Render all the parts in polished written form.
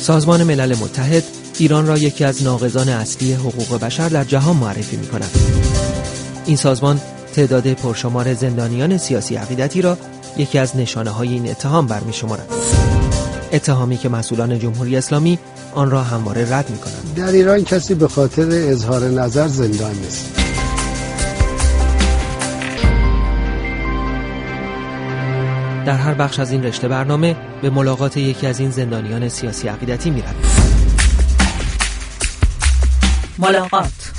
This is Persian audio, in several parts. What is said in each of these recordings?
سازمان ملل متحد ایران را یکی از ناقضان اصلی حقوق بشر در جهان معرفی می‌کند. این سازمان تعداد پرشمار زندانیان سیاسی عقیدتی را یکی از نشانه‌های این اتهام برمی‌شمارد. اتهامی که مسئولان جمهوری اسلامی آن را همواره رد می‌کنند. در ایران کسی به خاطر اظهار نظر زندان نیست. در هر بخش از این رشته برنامه به ملاقات یکی از این زندانیان سیاسی عقیدتی می‌رویم. ملاقات.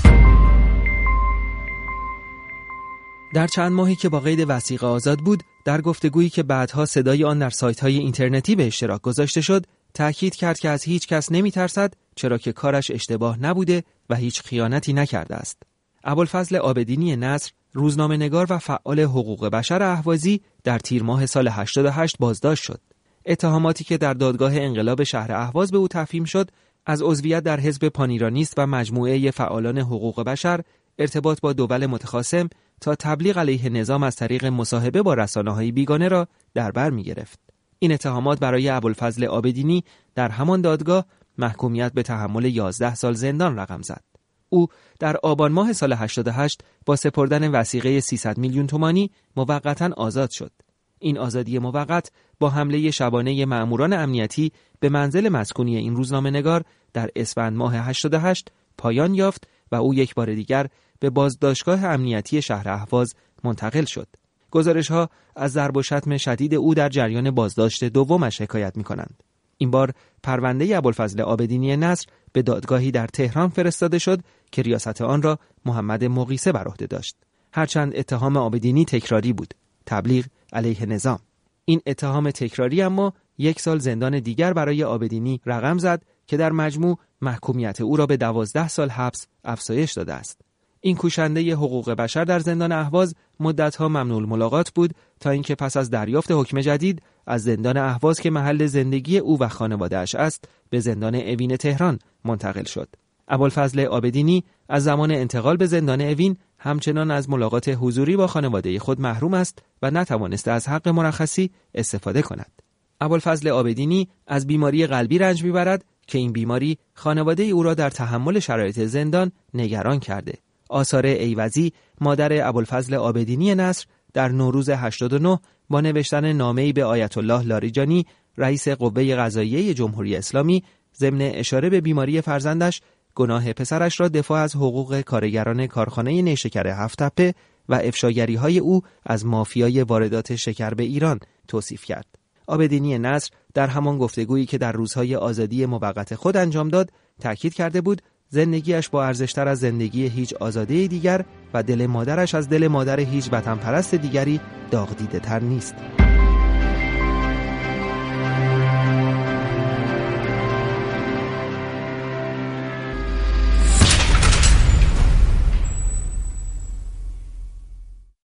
در چند ماهی که با قید وثیقه آزاد بود، در گفتگویی که بعدها صدای آن در سایت‌های اینترنتی به اشتراک گذاشته شد، تأکید کرد که از هیچ کس نمی‌ترسد، چرا که کارش اشتباه نبوده و هیچ خیانتی نکرده است. ابوالفضل عابدینی نصر، روزنامه‌نگار و فعال حقوق بشر اهوازی، در تیر ماه سال 88 بازداشت شد. اتهاماتی که در دادگاه انقلاب شهر اهواز به او تفهیم شد، از عضویت در حزب پانیرانیست و مجموعه فعالان حقوق بشر، ارتباط با دول متخاصم تا تبلیغ علیه نظام از طریق مصاحبه با رسانه‌های بیگانه را در بر می‌گرفت. این اتهامات برای ابوالفضل عابدینی در همان دادگاه محکومیت به تحمل 11 سال زندان رقم زد. او در آبان ماه سال 88 با سپردن وثیقه 300 میلیون تومانی موقتاً آزاد شد. این آزادی موقت با حمله شبانه مأموران امنیتی به منزل مسکونی این روزنامه‌نگار در اسفند ماه 88 پایان یافت و او یک بار دیگر به بازداشتگاه امنیتی شهر اهواز منتقل شد. گزارش‌ها از ضرب و شتم شدید او در جریان بازداشت دومش حکایت می‌کنند. این بار پرونده ابوالفضل عابدینی نصر به دادگاهی در تهران فرستاده شد که ریاست آن را محمد مغیثه بر عهده داشت. هرچند اتهام عابدینی تکراری بود، تبلیغ علیه نظام. این اتهام تکراری اما 1 سال زندان دیگر برای عابدینی رقم زد که در مجموع محکومیت او را به 12 سال حبس افزایش داده است. این کوشنده حقوق بشر در زندان اهواز مدت‌ها ممنوع الملاقات بود تا اینکه پس از دریافت حکم جدید از زندان اهواز که محل زندگی او و خانواده‌اش است به زندان اوین تهران منتقل شد. ابوالفضل عابدینی از زمان انتقال به زندان اوین همچنان از ملاقات حضوری با خانواده خود محروم است و نتوانسته از حق مرخصی استفاده کند. ابوالفضل عابدینی از بیماری قلبی رنج می‌برد که این بیماری خانواده او را در تحمل شرایط زندان نگران کرده. آثار ایوزی، مادر ابوالفضل عابدینی نصر، در نوروز 89 با نوشتن نامه‌ای به آیت الله لاریجانی، رئیس قوه قضاییه جمهوری اسلامی، ضمن اشاره به بیماری فرزندش، گناه پسرش را دفاع از حقوق کارگران کارخانه نیشکر هفت‌تپه و افشاگری‌های او از مافیای واردات شکر به ایران توصیف کرد. عابدینی نصر در همان گفتگویی که در روزهای آزادی موقت خود انجام داد، تأکید کرده بود زندگیش با ارزشتر از زندگی هیچ آزاده دیگر و دل مادرش از دل مادر هیچ وطن پرست دیگری داغ دیده تر نیست.